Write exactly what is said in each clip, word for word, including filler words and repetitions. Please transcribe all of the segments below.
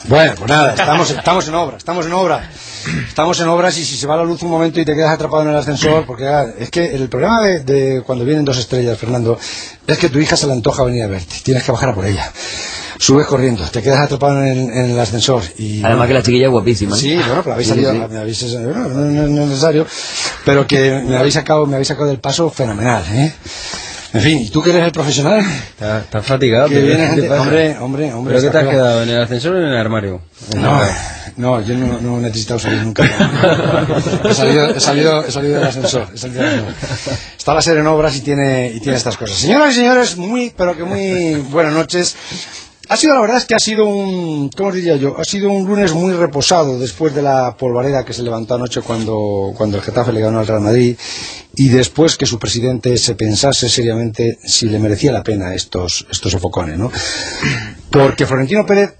Bueno, pues nada, estamos, estamos en obra, estamos en obra. Estamos en obras y si se va la luz un momento y te quedas atrapado en el ascensor, porque ah, es que el problema de, de cuando vienen dos estrellas, Fernando, es que tu hija se le antoja venir a verte, tienes que bajar a por ella. Subes corriendo, te quedas atrapado en el, en el ascensor. Y, Además bueno, que la chiquilla es guapísima. Sí, bueno, pero habéis salido, sí, sí. Me habéis, bueno, no, no, no es necesario, pero que me habéis sacado, me habéis sacado del paso fenomenal, ¿eh? En fin, ¿y tú que eres el profesional? Estás está fatigado. Que viene gente, hombre, hombre, hombre. ¿Pero qué te has quedado? ¿En el ascensor o en el armario? No, no, yo no, no he necesitado salir nunca. he, salido, he, salido, he salido del ascensor. He salido del ascensor. Está la serie en obras y tiene, y tiene estas cosas. Señoras y señores, muy, pero que muy buenas noches. Ha sido, la verdad es que ha sido un, ¿cómo diría yo? Ha sido un lunes muy reposado después de la polvareda que se levantó anoche cuando, cuando el Getafe le ganó al Real Madrid y después que su presidente se pensase seriamente si le merecía la pena estos, estos sofocones, ¿no? Porque Florentino Pérez,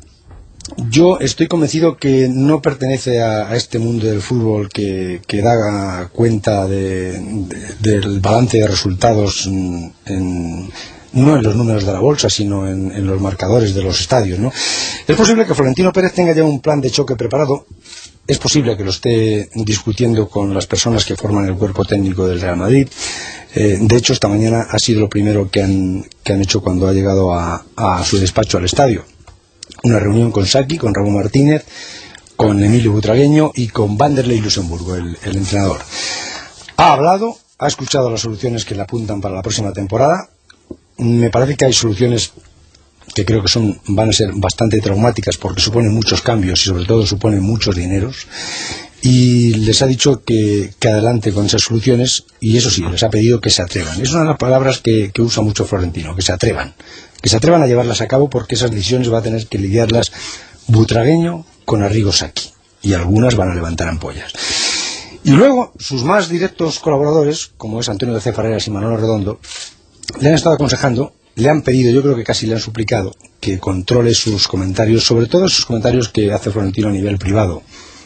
yo estoy convencido que no pertenece a, a este mundo del fútbol que, que da cuenta de, de, del balance de resultados en, en no en los números de la bolsa, sino en, en los marcadores de los estadios, ¿no? Es posible que Florentino Pérez tenga ya un plan de choque preparado, es posible que lo esté discutiendo con las personas que forman el cuerpo técnico del Real Madrid. Eh, de hecho, esta mañana ha sido lo primero que han, que han hecho cuando ha llegado a, a su despacho al estadio. Una reunión con Saki, con Ramón Martínez, con Emilio Butragueño y con Vanderlei Luxemburgo, el, el entrenador. Ha hablado, ha escuchado las soluciones que le apuntan para la próxima temporada. Me parece que hay soluciones que creo que son van a ser bastante traumáticas porque suponen muchos cambios y sobre todo suponen muchos dineros, y les ha dicho que, que adelante con esas soluciones, y eso sí, les ha pedido que se atrevan. Es una de las palabras que, que usa mucho Florentino, que se atrevan que se atrevan a llevarlas a cabo, porque esas decisiones va a tener que lidiarlas Butragueño con Arrigo Sacchi, y algunas van a levantar ampollas. Y luego sus más directos colaboradores, como es Antonio de C. Farreras y Manolo Redondo, le han estado aconsejando, le han pedido, yo creo que casi le han suplicado, que controle sus comentarios, sobre todo sus comentarios que hace Florentino a nivel privado,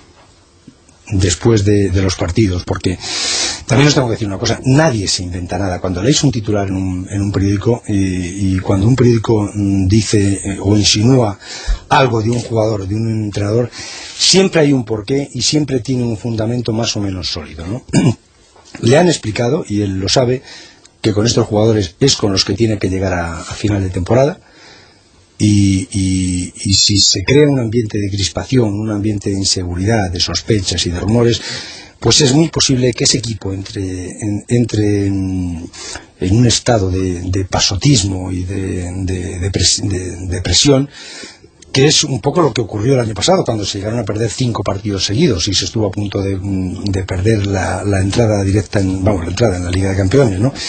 después de, de los partidos, porque también os tengo que decir una cosa, nadie se inventa nada. Cuando leéis un titular en un, en un periódico y, y cuando un periódico dice eh, o insinúa algo de un jugador o de un entrenador, siempre hay un porqué y siempre tiene un fundamento más o menos sólido, ¿no? Le han explicado, y él lo sabe, que con estos jugadores es con los que tiene que llegar a, a final de temporada, y, y, y si se crea un ambiente de crispación, un ambiente de inseguridad, de sospechas y de rumores, pues es muy posible que ese equipo entre, en, entre en, en un estado de, de pasotismo y de, de, de, pres, de, de presión, que es un poco lo que ocurrió el año pasado cuando se llegaron a perder cinco partidos seguidos y se estuvo a punto de, de perder la, la entrada directa en, vamos, la entrada en la Liga de Campeones, ¿no?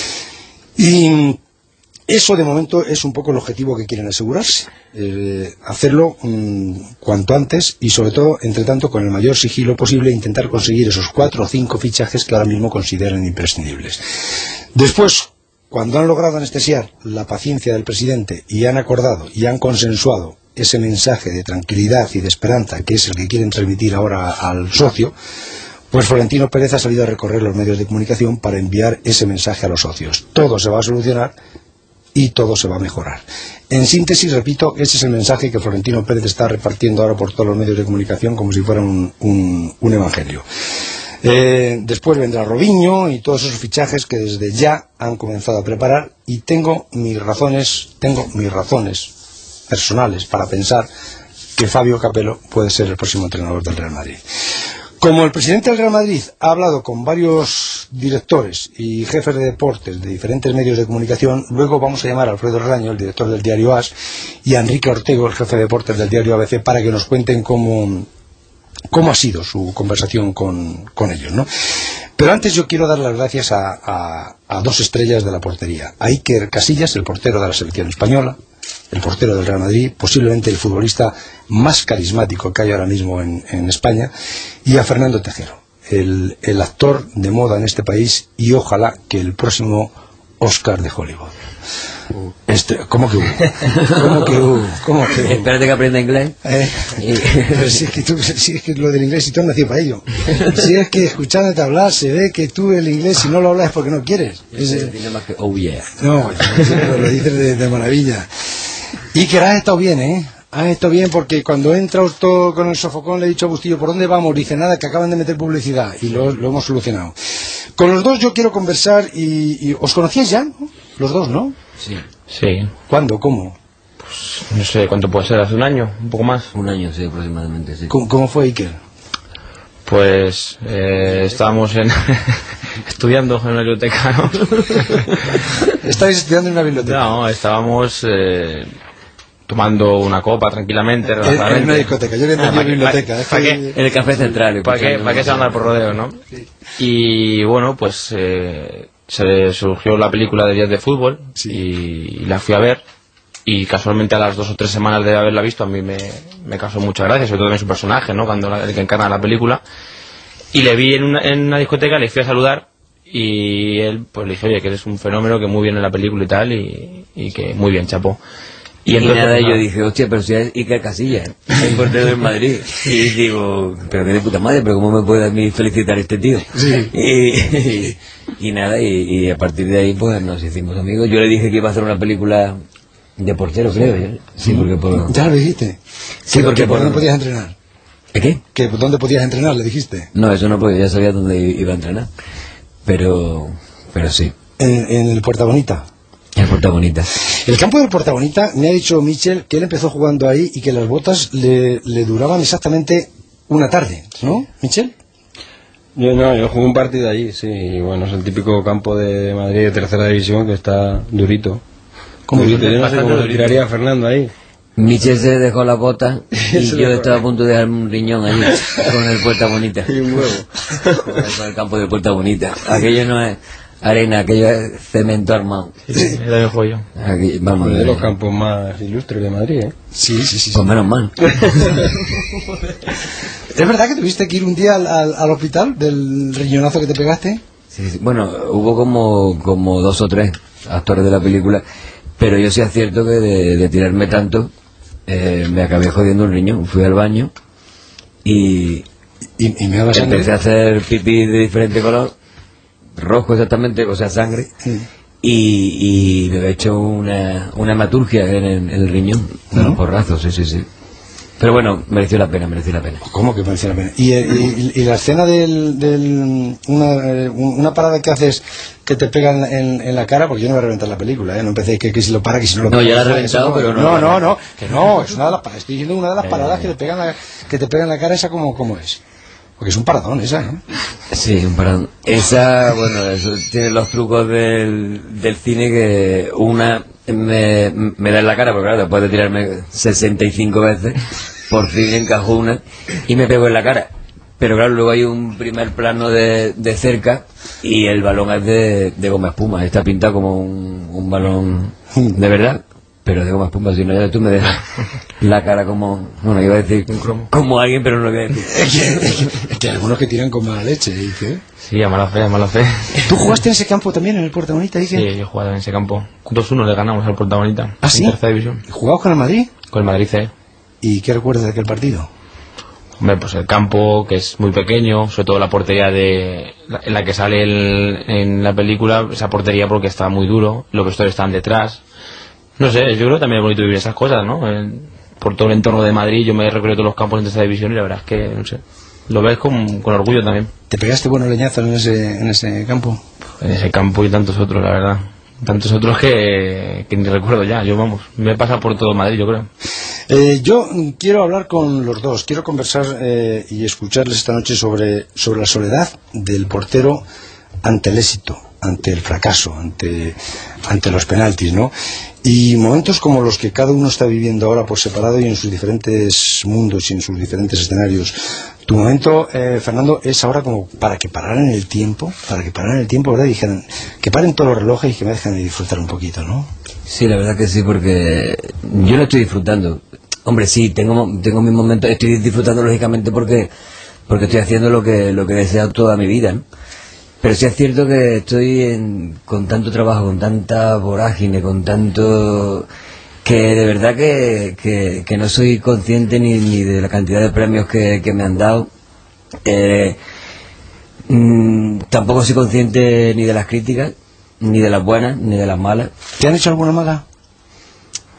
Y eso de momento es un poco el objetivo que quieren asegurarse, eh, hacerlo um, cuanto antes y sobre todo, entre tanto, con el mayor sigilo posible, intentar conseguir esos cuatro o cinco fichajes que ahora mismo consideran imprescindibles. Después, cuando han logrado anestesiar la paciencia del presidente y han acordado y han consensuado ese mensaje de tranquilidad y de esperanza que es el que quieren transmitir ahora al socio, pues Florentino Pérez ha salido a recorrer los medios de comunicación para enviar ese mensaje a los socios. Todo se va a solucionar y todo se va a mejorar. En síntesis, repito, ese es el mensaje que Florentino Pérez está repartiendo ahora por todos los medios de comunicación como si fuera un, un, un evangelio. Eh, después vendrá Robinho y todos esos fichajes que desde ya han comenzado a preparar, y tengo mis razones, tengo mis razones personales para pensar que Fabio Capello puede ser el próximo entrenador del Real Madrid. Como el presidente del Real Madrid ha hablado con varios directores y jefes de deportes de diferentes medios de comunicación, luego vamos a llamar a Alfredo Relaño, el director del diario A S, y a Enrique Ortego, el jefe de deportes del diario A B C, para que nos cuenten cómo, cómo ha sido su conversación con, con ellos, ¿no? Pero antes yo quiero dar las gracias a, a, a dos estrellas de la portería: a Iker Casillas, el portero de la selección española, el portero del Real Madrid, posiblemente el futbolista más carismático que hay ahora mismo en, en España, y a Fernando Tejero, el, el actor de moda en este país y ojalá que el próximo Oscar de Hollywood. Uh. Este, ¿Cómo que hubo? ¿Cómo que hubo? ¿Cómo que hubo? Espérate que aprenda inglés. Eh, pero si es, que tú, si es que lo del inglés, si tú has nacido para ello. Si es que escuchándote hablar se ve que tú el inglés, si no lo hablas es porque no quieres. Es, eh, tiene más que oh yeah. No, lo, lo dices de, de maravilla. Y que has estado bien, ¿eh? ah, esto bien, porque cuando entra usted con el sofocón le he dicho a Bustillo, ¿por dónde vamos? Dice, nada, que acaban de meter publicidad, y lo, lo hemos solucionado. Con los dos yo quiero conversar, y, y ¿os conocíais ya? ¿No? Los dos, ¿no? Sí. Sí. ¿Cuándo? ¿Cómo? Pues no sé cuánto puede ser, hace un año, un poco más. Un año, sí, aproximadamente, sí. ¿Cómo, cómo fue, Iker? Pues eh, estábamos en estudiando en una biblioteca, ¿no? ¿Estáis estudiando en una biblioteca? No, estábamos eh, tomando una copa tranquilamente, En, en relajadamente. una discoteca, yo que entendí Ah, ¿para qué- biblioteca. para- es para que- qué? En el café central. ¿Para qué, escuchando ¿Para qué se música. anda por rodeo, no? Y bueno, pues eh, se surgió la película de Días de Fútbol, Sí. y la fui a ver, y casualmente a las dos o tres semanas de haberla visto a mí me, me causó mucha gracia, sobre todo en su personaje, ¿no? Cuando la, el que encarna la película. Y le vi en una, en una discoteca, le fui a saludar, y él pues le dije, oye, que eres un fenómeno, que muy bien en la película y tal, y, y que muy bien, chapó. Y, entonces, nada, nada. yo dije, hostia, pero si es Iker Casillas, el portero del Madrid. Y digo, pero qué de puta madre, pero ¿cómo me puede a mí felicitar este tío? Sí. Y, y, y nada, y, y a partir de ahí pues nos hicimos amigos. Yo le dije que iba a hacer una película de portero, creo. ¿eh? Sí, porque por... Ya lo dijiste. Sí, Que- porque que ¿por por- dónde podías entrenar? ¿Qué? ¿Que por dónde podías entrenar? Le dijiste. No, eso no, porque ya sabía dónde iba a entrenar. Pero, pero sí, En, en el Puerta Bonita. es Puerta Bonita. El campo del Puerta Bonita, me ha dicho Michel que él empezó jugando ahí y que las botas le, le duraban exactamente una tarde, ¿no, Michel? Yo no, yo jugué un partido allí, sí, y bueno, es el típico campo de Madrid de tercera división que está durito. ¿Cómo durito? Yo no sé Bastante cómo lo durito. tiraría Fernando ahí. Michel se dejó la bota y Se yo dejó. estaba a punto de dejarme un riñón ahí con el Puerta Bonita. Y un huevo. Con el campo de Puerta Bonita. Aquello no es arena, aquello es cemento armado. Sí, era el joyo. Aquí, vamos, Uno de los eh, campos más ilustres de Madrid, ¿eh? Sí, sí, sí. sí. pues menos mal. ¿Es verdad que tuviste que ir un día al, al, al hospital del riñonazo que te pegaste? Sí, sí. Bueno, hubo como, como dos o tres actores de la película, pero yo sí es cierto que de, de tirarme tanto eh, me acabé jodiendo un riñón. Fui al baño y Y, y me daba sangre. empecé a hacer pipí de diferente color, rojo exactamente, o sea, sangre. Sí. Y, y me había hecho una, una hematurgia en el, en el riñón, de ¿No? los porrazos, sí, sí, sí. Pero bueno, mereció la pena, mereció la pena. ¿Cómo que merecía la pena? Y, y, y la escena del, del una, eh, una parada que haces que te pegan en, en la cara, porque yo no voy a reventar la película, ¿eh? No empecé que, que si lo para, que si no lo No, para. ya la he Eso reventado, no, pero no. No, no, no, que no, es una de las paradas. Estoy diciendo una de las paradas que te pegan la, que te pegan en la cara, esa como, como es. Porque es un paradón esa, ¿eh? Sí, un parón. Esa, bueno, eso tiene los trucos del, del cine que una me, me da en la cara, porque claro, después de tirarme sesenta y cinco veces, por fin encajó una y me pegó en la cara. Pero claro, luego hay un primer plano de, de cerca y el balón es de, de goma espuma. Está pintado como un, un balón de verdad, pero de goma espuma. Si no, ya tú me dejas la cara como, bueno, iba a decir como alguien, pero no lo voy a decir. Es que, es que- es que hay algunos que tiran con mala leche, dice. Sí, a mala fe, a mala fe. ¿Tú jugaste en ese campo también, en el Puerta Bonita, dice? Sí, yo he jugado en ese campo. dos uno le ganamos al Puerta Bonita. ¿Ah, sí? En tercera división. ¿Jugabas con el Madrid? Con el Madrid C. ¿Y qué recuerdas de aquel partido? Hombre, pues el campo, que es muy pequeño, sobre todo la portería de la- en la que sale el- en la película, esa portería porque está muy duro, los vestuarios están detrás. No sé, yo creo que también es bonito vivir esas cosas, ¿no? En- por todo el entorno de Madrid, yo me he recorrido todos los campos en tercera división y la verdad es que, no sé, lo ves con, con orgullo también. ¿Te pegaste buenos leñazos en ese, en ese campo? En ese campo y tantos otros, la verdad. Tantos otros que, que ni recuerdo ya, yo vamos, me pasa por todo Madrid, yo creo. Eh, yo mm, quiero hablar con los dos, quiero conversar eh, y escucharles esta noche sobre, sobre la soledad del portero ante el éxito, ante el fracaso, ante, ante los penaltis, ¿no? Y momentos como los que cada uno está viviendo ahora por separado y en sus diferentes mundos y en sus diferentes escenarios. Tu momento, eh, Fernando, es ahora como para que pararan el tiempo, para que pararan el tiempo, ¿verdad? Y dijeran, que paren todos los relojes y que me dejen de disfrutar un poquito, ¿no? Sí, la verdad que sí, porque yo lo estoy disfrutando. Hombre, sí, tengo tengo mis momentos, estoy disfrutando lógicamente porque porque estoy haciendo lo que lo que he deseado toda mi vida, ¿no? Pero sí es cierto que estoy en, con tanto trabajo, con tanta vorágine, con tanto que de verdad que, que, que no soy consciente ni, ni de la cantidad de premios que, que me han dado. Eh, mmm, tampoco soy consciente ni de las críticas, ni de las buenas, ni de las malas. ¿Te han hecho alguna mala?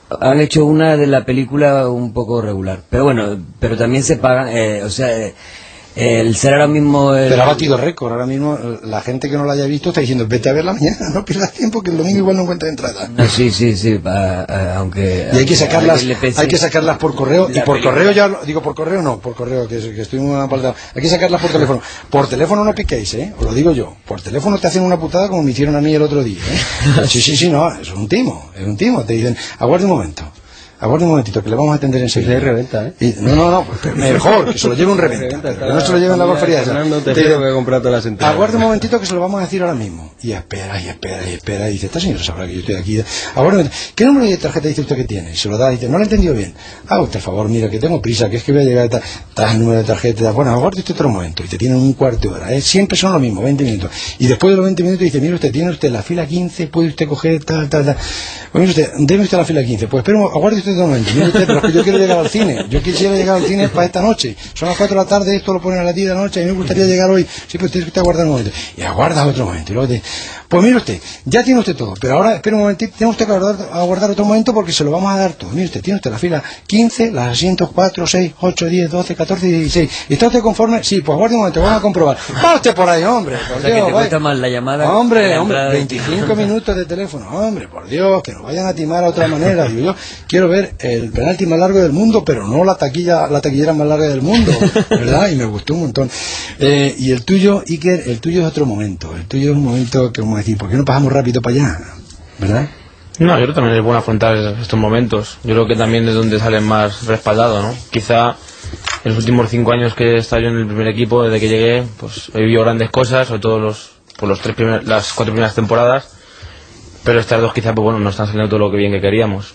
han hecho una de la película un poco regular, pero bueno, pero también se pagan, eh, o sea, eh, el ser ahora mismo el... Pero ha batido récord, ahora mismo la gente que no la haya visto está diciendo vete a verla mañana, no pierdas tiempo que el domingo igual no encuentra entrada. No, sí, sí, sí, a, a, aunque... Y hay que sacarlas, pese, hay que sacarlas por correo, y por película. correo ya, lo- digo por correo no, por correo, que, que estoy muy apartado, hay que sacarlas por teléfono. Por teléfono no piquéis, ¿eh? Os lo digo yo, por teléfono te hacen una putada como me hicieron a mí el otro día, ¿eh? Sí, sí, sí, no, es un timo, es un timo, te dicen, aguarde un momento. Aguarde un momentito, que le vamos a atender enseguida. Se reventa, ¿eh? Y- no, no, no, pues, mejor, que se lo lleve un reventa. Que no se lo lleve en la golfería. Fernando, te Te- digo que he comprado todas las entradas. Aguarde un momentito que se lo vamos a decir ahora mismo. Y espera, y espera, y espera. Y dice, esta señora sabrá que yo estoy aquí. Aguarde un momentito. ¿Qué número de tarjeta dice usted que tiene? Y se lo da y dice, no lo he entendido bien. Haga usted el favor, mira, que tengo prisa, que es que voy a llegar. Ta, ta, el número de tarjeta. Bueno, aguarde usted otro momento. Y te tienen un cuarto de hora. ¿eh? Siempre son lo mismo, veinte minutos. Y después de los veinte minutos dice, mire usted, tiene usted la fila quince, puede usted coger tal, tal, tal. Pues mire usted, deme usted la fila quince. Pues espera, aguarde usted otro momento. Mire usted, pero es que yo quiero llegar al cine. Yo quisiera llegar al cine para esta noche. Son las cuatro de la tarde, esto lo ponen a las diez de la noche. A mí me gustaría llegar hoy. Sí, pues tienes que aguardar un momento. Y aguarda otro momento. Y luego te... Pues mire usted, ya tiene usted todo. Pero ahora, espera un momentito, tiene usted que aguardar, aguardar otro momento porque se lo vamos a dar todo. Mire usted, tiene usted la fila quince, las asientos cuatro, seis, ocho, diez, doce, catorce y dieciséis. ¿Y está usted conforme? Sí, pues aguarde un momento, vamos a comprobar. ¡Va usted por ahí, hombre! Por O sea, que Dios, te vaya. cuesta más la llamada que Hombre, la hombre, entrada de- veinticinco minutos de teléfono. Hombre, por Dios, que nos vayan a timar a otra manera. Digo yo, quiero ver el penalti más largo del mundo, pero no la taquilla, la taquillera más larga del mundo, ¿verdad? Y me gustó un montón. Eh, y el tuyo, Iker, el tuyo es otro momento. El tuyo es un momento que vamos a decir, ¿por qué no pasamos rápido para allá? ¿Verdad? No, yo creo que también es bueno afrontar estos momentos. Yo creo que también es donde salen más respaldado, ¿no? Quizá en los últimos cinco años que he estado yo en el primer equipo, desde que llegué, pues he vivido grandes cosas, sobre todo los, por los tres primer- las cuatro primeras temporadas, pero estas dos quizá, pues bueno, no están saliendo todo lo que bien que queríamos.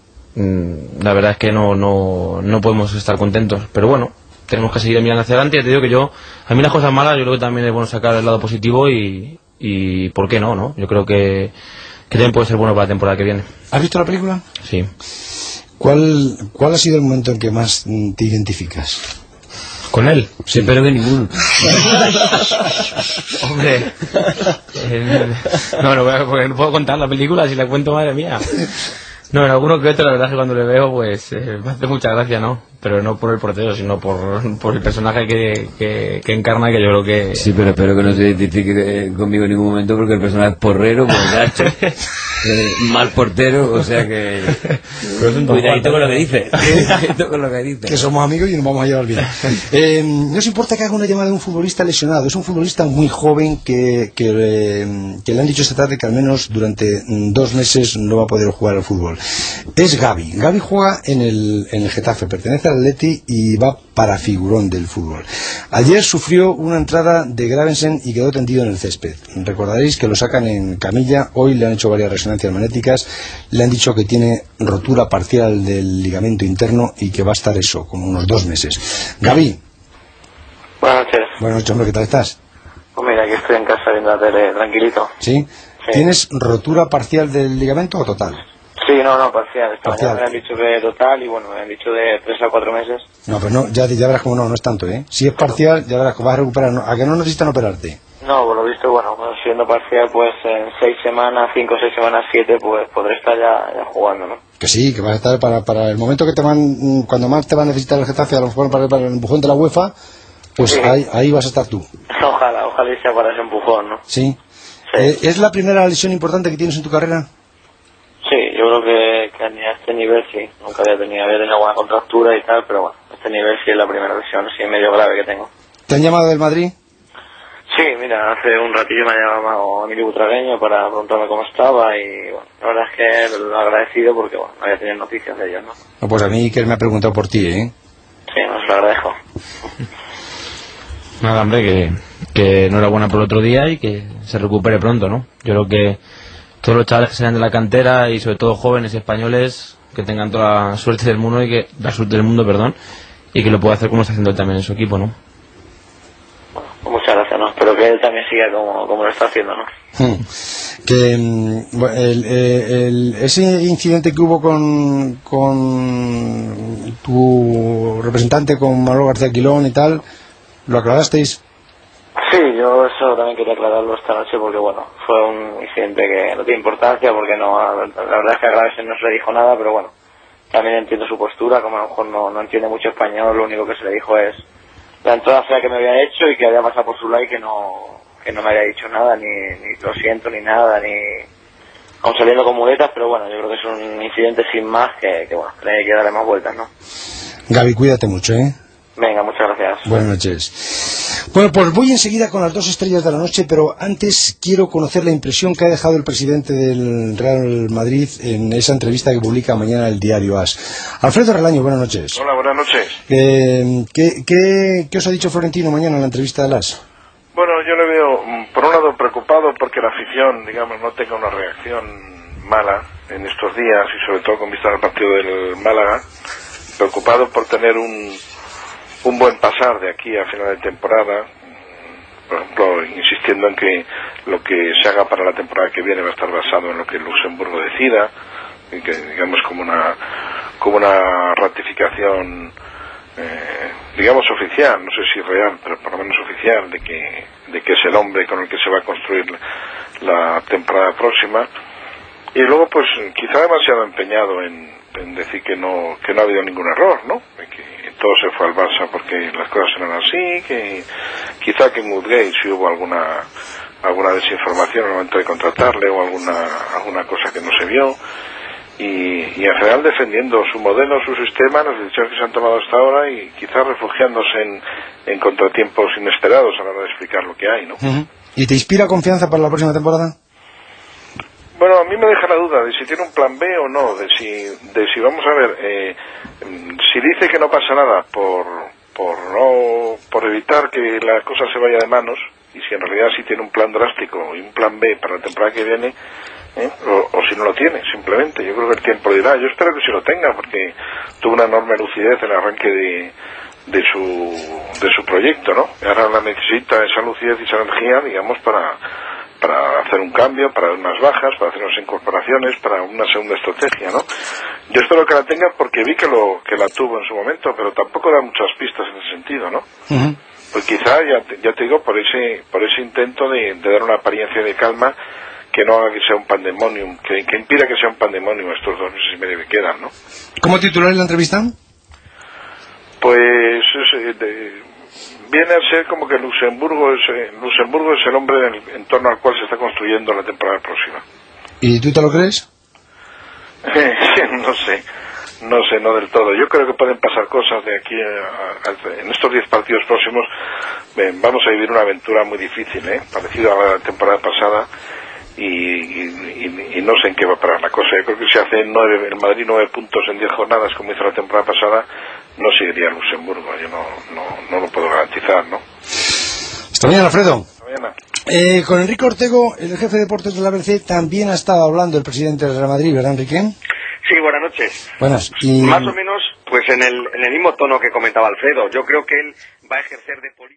Mm, La verdad es que no, no, no podemos estar contentos, pero bueno, tenemos que seguir mirando hacia adelante. Ya te digo que yo, a mí las cosas malas, yo creo que también es bueno sacar el lado positivo y, y ¿por qué no, no? Yo creo que, que también puede ser bueno para la temporada que viene. ¿Has visto la película? Sí. ¿Cuál, cuál ha sido el momento en que más mm, te identificas? ¿Con él? Sí, pero que ninguno. Hombre. Eh, no, no, voy a- porque no puedo contar la película, si la cuento, madre mía. No, en alguno que otro, la verdad es que cuando le veo, pues eh, me hace mucha gracia, ¿no? Pero no por el portero, sino por, por el personaje que, que, que encarna, que yo creo que... Sí, pero espero que no se identifique conmigo en ningún momento porque el personaje es porrero, borracho, eh, mal portero, o sea que... Cuidadito con lo que dice. Cuidadito con lo que dice. Que somos amigos y nos vamos a llevar bien. Eh, ¿No os importa que haga una llamada de un futbolista lesionado? Es un futbolista muy joven que, que, eh, que le han dicho esta tarde que al menos durante mm, dos meses no va a poder jugar al fútbol. Es Gavi. Gavi juega en el, en el Getafe, pertenece al Atleti y va para figurón del fútbol. Ayer sufrió una entrada de Gravensen y quedó tendido en el césped. Recordaréis que lo sacan en camilla, hoy le han hecho varias resonancias magnéticas, le han dicho que tiene rotura parcial del ligamento interno y que va a estar eso, como unos dos meses. Gavi, Buenas noches. buenas noches, hombre, ¿qué tal estás? Pues mira, aquí estoy en casa viendo la tele, tranquilito. ¿Sí? Sí. ¿Tienes rotura parcial del ligamento o total? Sí, no, no, parcial. Esta Parcial. mañana me han dicho que total y bueno, me han dicho de tres a cuatro meses. No, pues no, ya, ya verás como no, no es tanto, ¿eh? Si es parcial, ya verás que vas a recuperar. No, ¿a que no necesitan operarte? No, por lo visto, bueno, pues, siendo parcial, pues en seis semanas, cinco, seis semanas, siete, pues podré estar ya, ya jugando, ¿no? Que sí, que vas a estar para, para el momento que te van, mm, cuando más te va a necesitar el Getafe, a lo mejor para, para el empujón de la UEFA, pues Sí. ahí, ahí vas a estar tú. Ojalá, ojalá y sea para ese empujón, ¿no? ¿Sí? Sí. Eh, ¿Es la primera lesión importante que tienes en tu carrera? Sí, yo creo que, que a este nivel sí. Nunca había tenido, había tenido alguna contractura y tal, pero bueno, a este nivel sí es la primera lesión, sí, medio grave que tengo. ¿Te han llamado del Madrid? Sí, mira, hace un ratillo me ha llamado Emilio Butragueño para preguntarme cómo estaba y bueno, la verdad es que lo he agradecido porque bueno, no había tenido noticias de ellos, ¿no? No, pues a mí que él me ha preguntado por ti, ¿eh? Sí, os lo agradezco. Nada, hombre, que, que enhorabuena por el otro día y que se recupere pronto, ¿no? Yo creo que todos los chavales que salen de la cantera y sobre todo jóvenes españoles que tengan toda la suerte del mundo y que la suerte del mundo, perdón, y que lo pueda hacer como está haciendo él también en su equipo, ¿no? Bueno, pues muchas gracias, ¿no? Espero que él también siga como, como lo está haciendo, ¿no? Hmm. Que mm, bueno, el, eh, el- ese incidente que hubo con, con tu representante, con Manolo García Quilón y tal, ¿lo aclarasteis? Sí, yo eso también quería aclararlo esta noche porque bueno, fue un incidente que no tiene importancia porque no, la verdad es que a Gravesen no se le dijo nada, pero bueno, también entiendo su postura, como a lo mejor no, no entiende mucho español, lo único que se le dijo es la entrada fea que me había hecho y que había pasado por su lado y que no, que no me había dicho nada, ni, ni lo siento, ni nada, ni aún saliendo con muletas, pero bueno, yo creo que es un incidente sin más que, que bueno, que hay que darle más vueltas, ¿no? Gaby, cuídate mucho, ¿eh? Venga, muchas gracias. Buenas noches. Bueno, pues voy enseguida con las dos estrellas de la noche, pero antes quiero conocer la impresión que ha dejado el presidente del Real Madrid en esa entrevista que publica mañana el diario AS. Alfredo Relaño, buenas noches. Hola, buenas noches. Eh, ¿qué, qué, ¿Qué os ha dicho Florentino mañana en la entrevista del AS? Bueno, yo le veo, por un lado, preocupado porque la afición, digamos, no tenga una reacción mala en estos días y sobre todo con vista al partido del Málaga. Preocupado por tener un, un buen pasar de aquí a final de temporada. Por ejemplo, insistiendo en que lo que se haga para la temporada que viene va a estar basado en lo que Luxemburgo decida, y que digamos como una como una ratificación eh, digamos oficial, no sé si real, pero por lo menos oficial, de que de que es el hombre con el que se va a construir la temporada próxima. Y luego pues quizá demasiado empeñado en, en decir que no que no ha habido ningún error, ¿no? Que todo se fue al Barça porque las cosas eran así, que quizá que en Woodgate sí hubo alguna alguna desinformación al momento de contratarle o alguna alguna cosa que no se vio, y, y en general defendiendo su modelo, su sistema, las decisiones que se han tomado hasta ahora y quizás refugiándose en, en contratiempos inesperados a la hora de explicar lo que hay, ¿no? Uh-huh. ¿Y te inspira confianza para la próxima temporada? Bueno, a mí me deja la duda de si tiene un plan B o no, de si, de si vamos a ver, eh, si dice que no pasa nada por, por no, por evitar que la cosa se vaya de manos, y si en realidad sí tiene un plan drástico y un plan B para la temporada que viene, ¿eh? o, o si no lo tiene, simplemente. Yo creo que el tiempo dirá. Yo espero que sí lo tenga, porque tuvo una enorme lucidez en el arranque de, de su, de su proyecto, ¿no? Y ahora la necesita esa lucidez y esa energía, digamos, para para hacer un cambio, para dar unas bajas, para hacer unas incorporaciones, para una segunda estrategia, ¿no? Yo espero que la tenga porque vi que lo que la tuvo en su momento, pero tampoco da muchas pistas en ese sentido, ¿no? Uh-huh. Pues quizá, ya te, ya te digo, por ese por ese intento de, de dar una apariencia de calma que no haga que sea un pandemonium, que, que impida que sea un pandemonium estos dos meses y medio que quedan, ¿no? ¿Cómo titular la entrevista? Pues es, de, viene a ser como que Luxemburgo es eh, Luxemburgo es el hombre en, en torno al cual se está construyendo la temporada próxima. ¿Y tú te lo crees? No sé, no sé, no del todo. Yo creo que pueden pasar cosas de aquí a, a, en estos diez partidos próximos. Eh, vamos a vivir una aventura muy difícil, ¿eh? Parecida a la temporada pasada. Y, y, y no sé en qué va a parar la cosa. Yo creo que si hace nueve, el Madrid nueve puntos en diez jornadas como hizo la temporada pasada, no seguiría Luxemburgo. Yo no, no, no lo puedo garantizar, ¿no? Hasta mañana, Alfredo. Hasta mañana. Eh, con Enrique Ortego, el jefe de deportes de la B C, también ha estado hablando el presidente del Real Madrid, ¿verdad, Enrique? Sí, buenas noches. Buenas. Y... Más o menos, pues en el, en el mismo tono que comentaba Alfredo. Yo creo que él va a ejercer de político.